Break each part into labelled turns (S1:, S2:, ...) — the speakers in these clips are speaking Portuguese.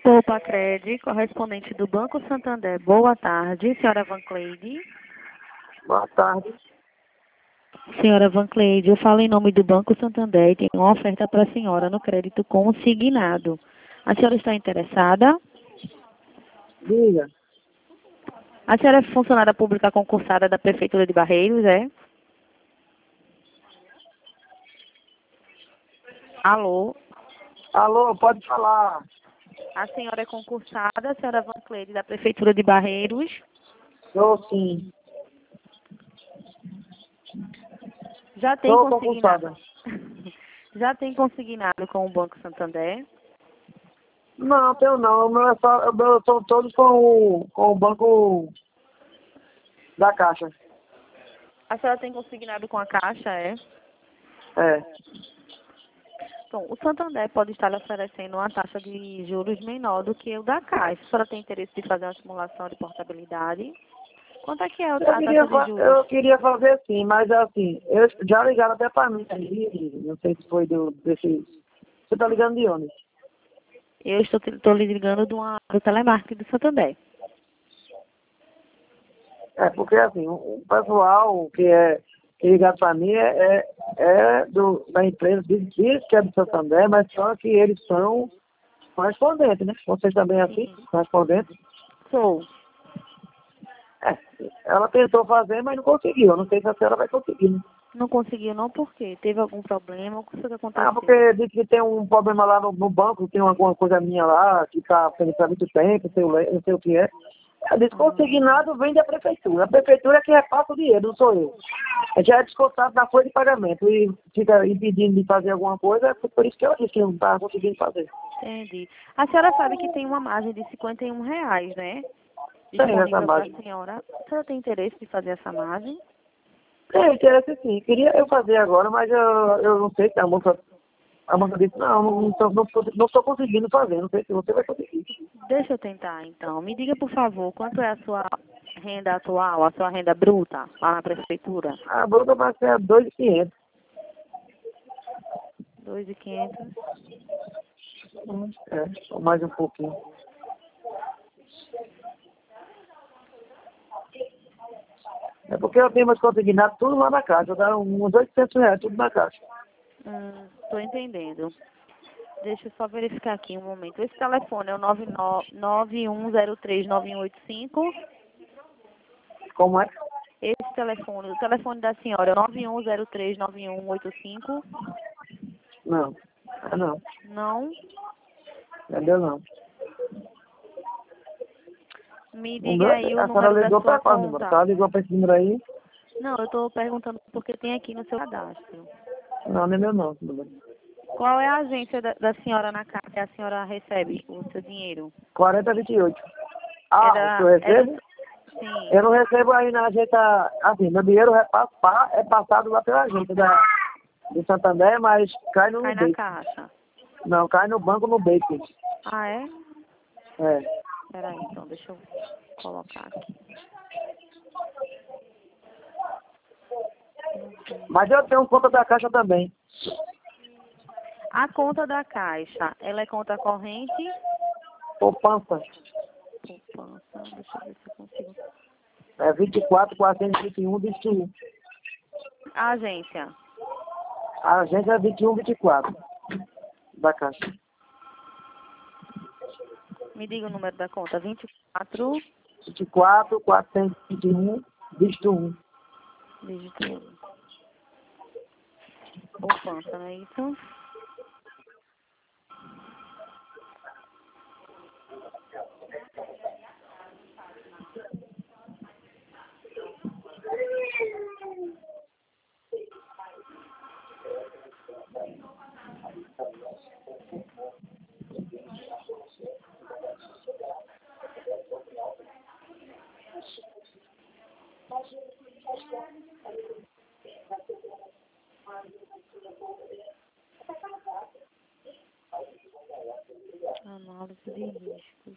S1: Poupa-Cred, correspondente do Banco Santander. Boa tarde, senhora Van Cleide.
S2: Boa tarde.
S1: Senhora Van Cleide, eu falo em nome do Banco Santander e tenho uma oferta para a senhora no crédito consignado. A senhora está interessada?
S2: Diga.
S1: A senhora é funcionária pública concursada da Prefeitura de Barreiros, é? Alô?
S2: Alô, pode falar.
S1: A senhora é concursada, a senhora Van Cleide, da Prefeitura de Barreiros?
S2: Sou sim.
S1: Já tem
S2: Sou
S1: consignado?
S2: concursada.
S1: Já tem consignado com o Banco Santander?
S2: Não, tenho não. O meu é só, eu estou todos com o banco da Caixa.
S1: A senhora tem consignado com a Caixa, é?
S2: É.
S1: Bom, o Santander pode estar lhe oferecendo uma taxa de juros menor do que o da Caixa. A senhora tem interesse de fazer uma simulação de portabilidade? Quanto é que é a taxa de juros?
S2: Eu queria fazer sim, mas assim, eu já ligaram até para mim aí, não sei se foi desse. Você tá ligando de onde?
S1: Eu estou lhe ligando do telemarketing do Santander.
S2: É, porque assim, o pessoal que ligaram para mim da empresa, diz que é do Santander, mas só que eles são correspondentes, né? Vocês também é assim,
S1: Sim.
S2: correspondentes?
S1: Sou.
S2: É, ela tentou fazer, mas não conseguiu. Eu não sei se a senhora vai conseguir, né?
S1: Não conseguiu não por quê? Teve algum problema? O que foi que
S2: Ah,
S1: aconteceu?
S2: porque disse que tem um problema lá no banco, tem alguma coisa minha lá, que está pendendo há muito tempo, não sei o que é. Eu disse,
S1: Ah,
S2: consignado vem da prefeitura. A prefeitura é que repassa o dinheiro, não sou eu. Já é descontado da folha de pagamento e fica impedindo de fazer alguma coisa, por isso que eu disse que não estava conseguindo fazer.
S1: entendi. A senhora sabe que tem uma margem de R$ 51, né?
S2: Tem essa
S1: Disponível para
S2: margem.
S1: a senhora. A senhora tem interesse de fazer essa margem?
S2: Tem interesse sim. Queria eu fazer agora, mas eu não sei se a moça disse, não estou conseguindo fazer, não sei se você vai conseguir.
S1: Deixa eu tentar, então. Me diga, por favor, quanto é a sua renda atual, a sua renda bruta lá na prefeitura?
S2: A bruta vai ser 2.500.
S1: 2.500.
S2: Ou mais um pouquinho. É porque eu tenho mais consignado tudo lá na caixa, dá uns R$ 800, tudo na caixa.
S1: Tô entendendo. Deixa eu só verificar aqui um momento. Esse telefone é o 91039185.
S2: Como é?
S1: Esse telefone, o telefone da senhora é o 91039185.
S2: Não. Não.
S1: Não?
S2: Entendeu não.
S1: Me
S2: O
S1: diga
S2: meu,
S1: aí o
S2: a senhora
S1: número da
S2: ligou
S1: sua
S2: para qual número? A
S1: conta.
S2: senhora ligou para esse número aí?
S1: Não, eu estou perguntando porque tem aqui no seu cadastro.
S2: Não, não é meu não. Número.
S1: Qual é a agência da senhora na casa que a senhora recebe o seu dinheiro?
S2: 4028.
S1: É
S2: Ah, o que eu
S1: é
S2: recebo?
S1: sim,
S2: Eu não recebo aí na agência, assim, meu dinheiro é passado lá pela agência do Santander, mas cai no
S1: cai na
S2: Nubank.
S1: caixa.
S2: Não, cai no banco Nubank.
S1: Ah, é?
S2: É.
S1: Peraí, então, deixa eu colocar aqui.
S2: Mas eu tenho conta da Caixa também.
S1: A conta da caixa, ela é conta corrente?
S2: Poupança.
S1: Poupança, deixa eu ver se eu consigo.
S2: É 24.421, 21.
S1: A agência,
S2: A agência é 2124 da Caixa.
S1: me diga o número da conta. 24,
S2: 24.421, 21.
S1: dígito 1. Poupança, não é isso? Análise de riscos.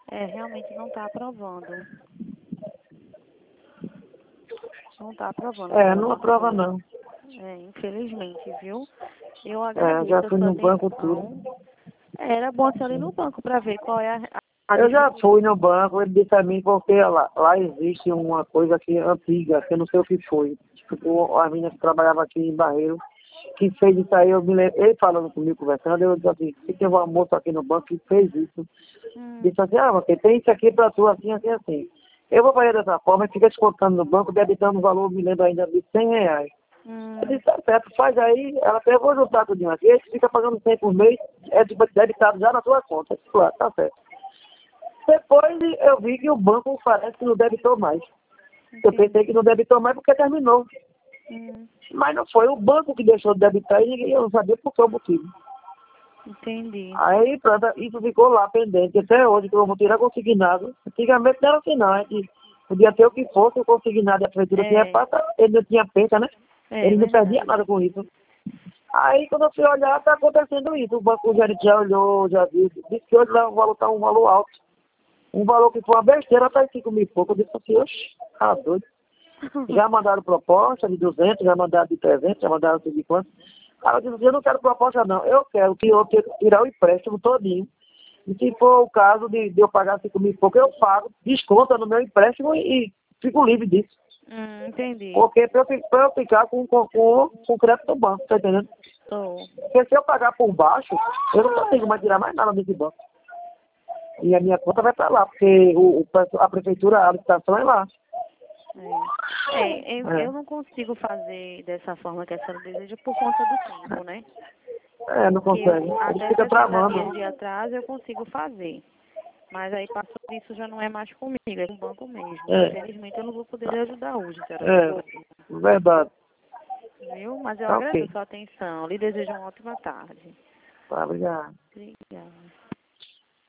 S1: Realmente não está aprovando. Não está aprovando.
S2: Não aprova não.
S1: Infelizmente, viu? Eu agradeço
S2: já
S1: a
S2: fui
S1: sua
S2: no banco
S1: atenção.
S2: tudo.
S1: Era bom você ir no banco para ver qual é a
S2: Eu já
S1: dificuldade.
S2: fui no banco, ele disse a mim porque lá existe uma coisa aqui antiga, que eu não sei o que foi. Tipo, a menina que trabalhava aqui em Barreiro, que fez isso aí, eu me lembro, ele falando comigo, conversando, eu disse assim, que teve uma moça aqui no banco que fez isso. Disse assim, você tem isso aqui pra tu, assim, assim, assim. Eu vou fazer dessa forma, fica descontando no banco, debitando o valor, me lembro ainda de R$100. Eu disse, tá certo, faz aí, ela até vou juntar tudinho aqui, aí você fica pagando 100 por mês, debitado já na sua conta. Eu disse, claro, tá certo. Depois eu vi que o banco parece que não debitou mais. Eu pensei que não debitou mais porque terminou. Mas não foi o banco que deixou de debitar e eu não sabia por que o motivo.
S1: Entendi.
S2: Aí, pronto, isso ficou lá pendente. Até hoje que eu vou tirar consignado. Antigamente não era assim, não. A gente podia ter o que fosse, o consignado. A prefeitura tinha passa, ele não tinha pensa, né? Ele não perdia nada com isso. Aí, quando eu fui olhar, está acontecendo isso. O banco gerente já olhou, já viu. Disse que hoje lá o valor está um valor alto. Um valor que foi uma besteira, está em 5 mil e pouco. Eu disse assim, oxe, tá doido. Já mandaram proposta de 200, já mandaram de 300, já mandaram de quanto. Aí eu disse assim, eu não quero proposta não. Eu quero que eu tirar o empréstimo todinho. E se for o caso de eu pagar 5 mil e pouco, eu pago, desconta no meu empréstimo e fico livre disso.
S1: Entendi.
S2: Porque para eu ficar com o crédito do banco, tá entendendo? Porque se eu pagar por baixo, eu não consigo mais tirar mais nada desse banco. E a minha conta vai para lá, porque a prefeitura, a licitação é lá.
S1: Eu não consigo fazer dessa forma que a senhora deseja por conta do tempo, né?
S2: Não consegue. Ele fica
S1: 60
S2: travando.
S1: dias de atraso eu consigo fazer. Mas aí passou disso já não é mais comigo, é com o banco mesmo. Infelizmente eu não vou poder lhe ajudar hoje, senhora.
S2: Verdade.
S1: Viu? Mas eu
S2: Tá
S1: agradeço
S2: ok.
S1: a sua atenção. Lhe desejo uma ótima tarde.
S2: Tá, obrigado.
S1: Obrigada.